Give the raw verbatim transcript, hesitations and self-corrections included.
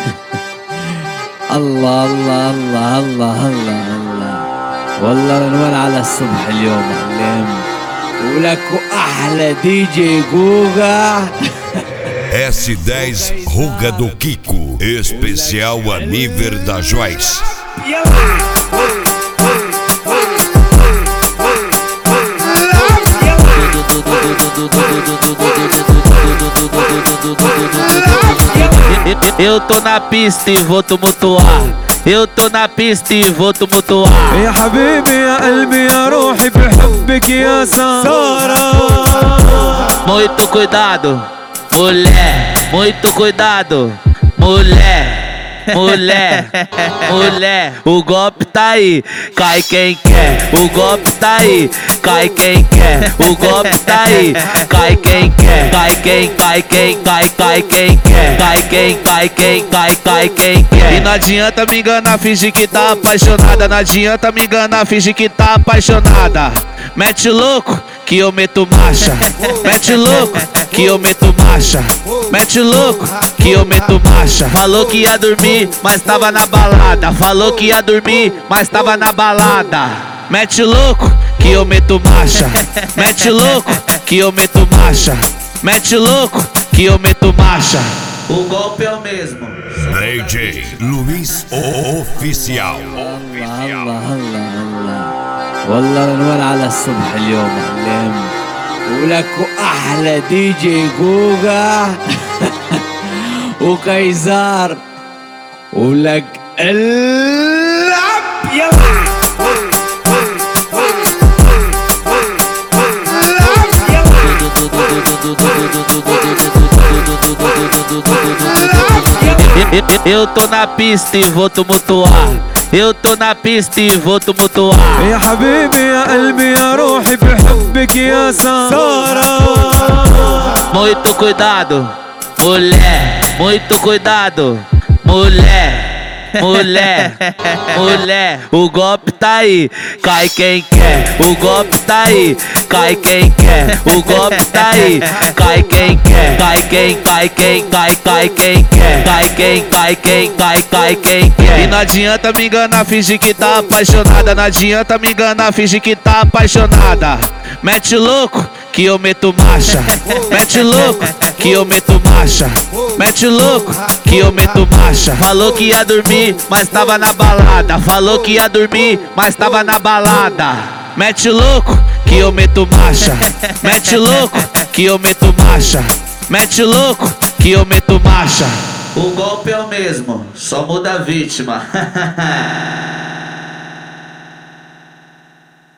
الله الله الله الله الله الله. والله العنوان على الصبح اليوم معلم. ولك احلى دي جي جوجا. S dez Ruga do Kiko, especial a nível da Joyce. Eu tô na pista e vou tumultuar. Eu tô na pista e vou tumultuar. يا حبيبي يا قلبي يا روحي بحبك يا سارة. Muito cuidado, mulher. Muito cuidado, mulher. Mulher, mulher, o golpe tá aí, cai quem quer. O golpe tá aí, cai quem quer. O golpe tá aí, cai quem quer. Cai quem, cai quem, cai, cai quem quer. Cai quem, cai quem, cai, cai quem quer. E não adianta me enganar, fingir que tá apaixonada. Não adianta me enganar, fingir que tá apaixonada. Mete louco que eu meto marcha. Mete louco que eu meto marcha. Mete louco que eu meto marcha. Falou que ia dormir, mas tava na balada. Falou que ia dormir, mas tava na balada. Mete louco que eu meto marcha. Mete louco que eu meto marcha. Mete louco que eu meto marcha. O golpe é o mesmo. D J Luiz Oficial. الله الله الله. والله العنوان على الصبح اليوم معلم. ولك احلى دي جي جوجا. وكايزار. ولك العب يلا. Eu tô na pista e vou tumultuar. Eu tô na pista e vou tumultuar. يا حبيبي يا قلبي يا روحي بحبك يا سارة. Muito cuidado, mulher. Muito cuidado, mulher. Mulher, mulher, o golpe tá aí, cai quem quer. O golpe tá aí, cai quem quer. O golpe tá aí, cai quem quer. Cai quem, cai quem, cai, cai quem quer. Cai quem, cai quem, cai, cai quem quer. E não adianta me enganar, fingir que tá apaixonada. Não adianta me enganar, fingir que tá apaixonada. Mete louco que eu meto marcha. Mete louco que eu meto marcha. Mete louco que eu meto marcha. Falou que ia dormir, mas tava na balada. Falou que ia dormir, mas tava na balada. Mete louco que eu meto marcha. Mete louco que eu meto marcha. Mete louco que eu meto marcha. O golpe é o mesmo, só muda a vítima.